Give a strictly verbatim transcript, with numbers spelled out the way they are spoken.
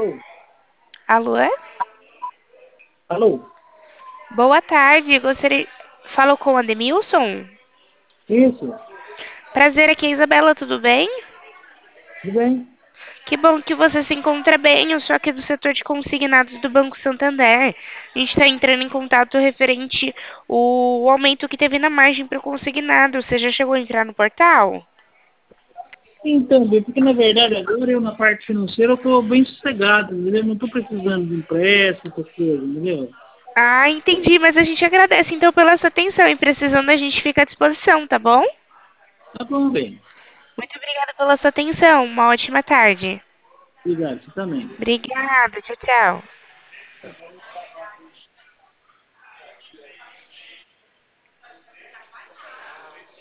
Alô? Alô? Alô? Boa tarde, gostaria... Falo com o Ademilson? Isso, Prazer, aqui é a Isabela, tudo bem? tudo bem? Que bom que você se encontra bem, eu sou aqui do setor de consignados do Banco Santander. A gente está entrando em contato referente o aumento que teve na margem para o consignado. Você já chegou a entrar no portal? Então, bem, porque na verdade agora eu na parte financeira eu estou bem sossegado, entendeu? Não estou precisando de empréstimo, essas coisas, entendeu? Ah, entendi, mas a gente agradece então pela sua atenção e precisando a gente fica à disposição, tá bom? Tá bom, bem. Muito obrigada pela sua atenção, uma ótima tarde. Obrigado, você também. Obrigada, tchau, tchau.